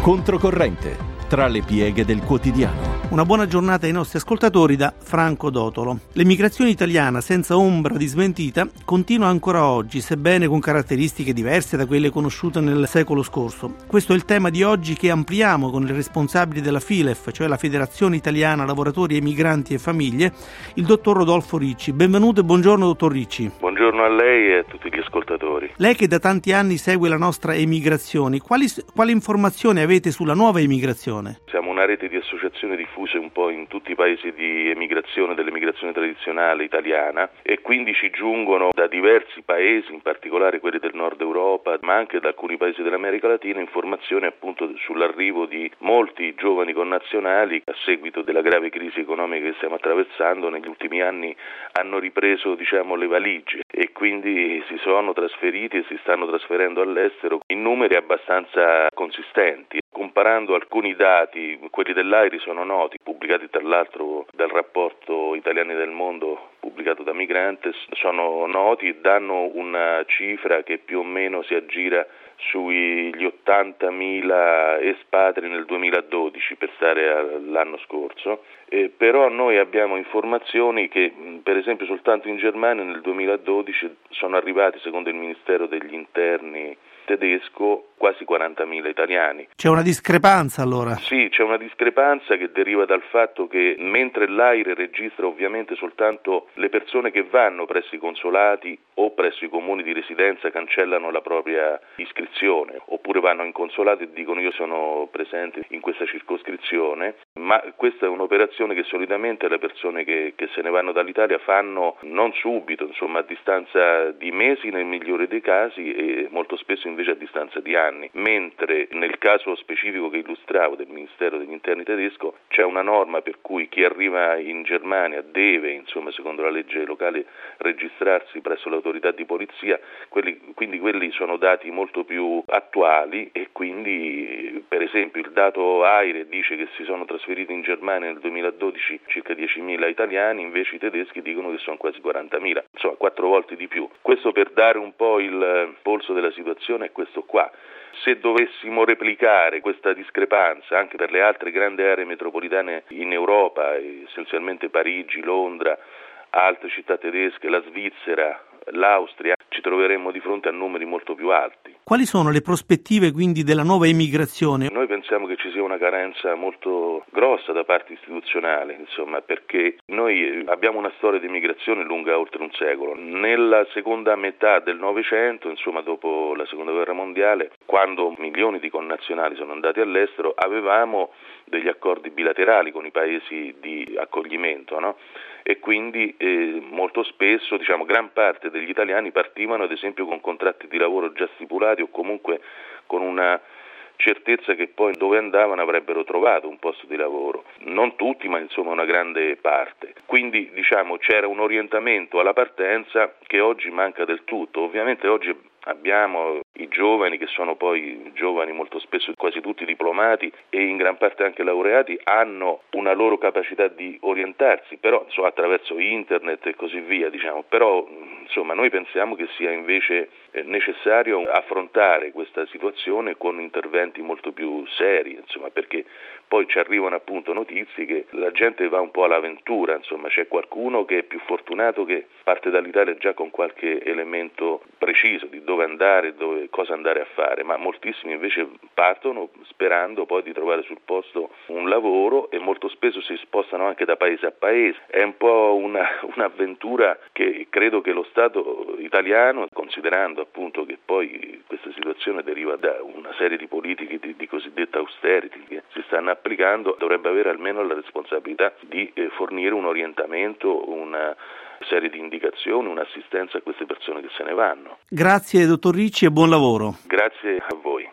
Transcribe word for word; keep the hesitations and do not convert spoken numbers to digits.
Controcorrente, tra le pieghe del quotidiano. Una buona giornata ai nostri ascoltatori da Franco Dotolo. L'emigrazione italiana, senza ombra di smentita, continua ancora oggi, sebbene con caratteristiche diverse da quelle conosciute nel secolo scorso. Questo è il tema di oggi, che ampliamo con il responsabile della FILEF, cioè la Federazione Italiana Lavoratori Emigranti e Famiglie, il dottor Rodolfo Ricci. Benvenuto e buongiorno, dottor Ricci. Buongiorno a lei e a tutti gli ascoltatori. Lei che da tanti anni segue la nostra emigrazione, quali, quali informazioni avete sulla nuova emigrazione? Siamo una rete di associazioni diffuse un po' in tutti i paesi di emigrazione, dell'emigrazione tradizionale italiana, e quindi ci giungono da diversi paesi, in particolare quelli del nord Europa, ma anche da alcuni paesi dell'America Latina, informazioni appunto sull'arrivo di molti giovani connazionali a seguito della grave crisi economica che stiamo attraversando. Negli ultimi anni hanno ripreso, diciamo, le valigie e quindi si sono trasferiti e si stanno trasferendo all'estero in numeri abbastanza consistenti. Comparando alcuni dati, quelli dell'AIRI sono noti, pubblicati tra l'altro dal rapporto Italiani del Mondo pubblicato da Migrantes, sono noti e danno una cifra che più o meno si aggira sugli ottantamila espatri nel duemiladodici, per stare all'anno scorso, eh, però noi abbiamo informazioni che per esempio soltanto in Germania nel duemiladodici sono arrivati, secondo il Ministero degli Interni tedesco, quasi quarantamila italiani. C'è una discrepanza allora? Sì, c'è una discrepanza che deriva dal fatto che mentre l'AIRE registra ovviamente soltanto le persone che vanno presso i consolati o presso i comuni di residenza, cancellano la propria iscrizione, oppure vanno in consolato e dicono io sono presente in questa circoscrizione, ma questa è un'operazione che solitamente le persone che, che se ne vanno dall'Italia fanno non subito, insomma a distanza di mesi nel migliore dei casi, e molto spesso invece a distanza di anni, mentre nel caso specifico che illustravo del Ministero degli Interni tedesco c'è una norma per cui chi arriva in Germania deve, insomma secondo la legge locale, registrarsi presso l'autorità di polizia. Quelli, quindi quelli sono dati molto più attuali, e quindi per esempio il dato AIRE dice che si sono trasferiti in Germania nel duemiladodici circa diecimila italiani, invece i tedeschi dicono che sono quasi quarantamila, insomma quattro volte di più. Questo per dare un po' il polso della situazione è questo qua. Se dovessimo replicare questa discrepanza anche per le altre grandi aree metropolitane in Europa, essenzialmente Parigi, Londra, altre città tedesche, la Svizzera, l'Austria, ci troveremmo di fronte a numeri molto più alti. Quali sono le prospettive quindi della nuova emigrazione? Noi pensiamo che ci sia una carenza molto grossa da parte istituzionale, insomma, perché noi abbiamo una storia di immigrazione lunga oltre un secolo. Nella seconda metà del Novecento, insomma dopo la Seconda Guerra Mondiale, quando milioni di connazionali sono andati all'estero, avevamo degli accordi bilaterali con i paesi di accoglimento, no? E quindi eh, molto spesso, diciamo, gran parte degli italiani partivano ad esempio con contratti di lavoro già stipulati o comunque con una certezza che poi dove andavano avrebbero trovato un posto di lavoro. Non tutti, ma insomma una grande parte. Quindi diciamo c'era un orientamento alla partenza che oggi manca del tutto. Ovviamente oggi abbiamo i giovani che sono poi giovani molto spesso quasi tutti diplomati e in gran parte anche laureati, hanno una loro capacità di orientarsi, però insomma, attraverso internet e così via, diciamo. Però insomma noi pensiamo che sia invece necessario affrontare questa situazione con interventi molto più seri, insomma, perché poi ci arrivano appunto notizie che la gente va un po' all'avventura, insomma c'è qualcuno che è più fortunato che parte dall'Italia già con qualche elemento preciso di dove andare, dove, cosa andare a fare, ma moltissimi invece partono sperando poi di trovare sul posto un lavoro e molto spesso si spostano anche da paese a paese. È un po' una, un'avventura che credo che lo Stato italiano, considerando appunto che poi questa situazione deriva da una serie di politiche di, di cosiddetta austerity che si stanno applicando, dovrebbe avere almeno la responsabilità di eh, fornire un orientamento, una serie di indicazioni, un'assistenza a queste persone che se ne vanno. Grazie dottor Ricci e buon lavoro. Grazie a voi.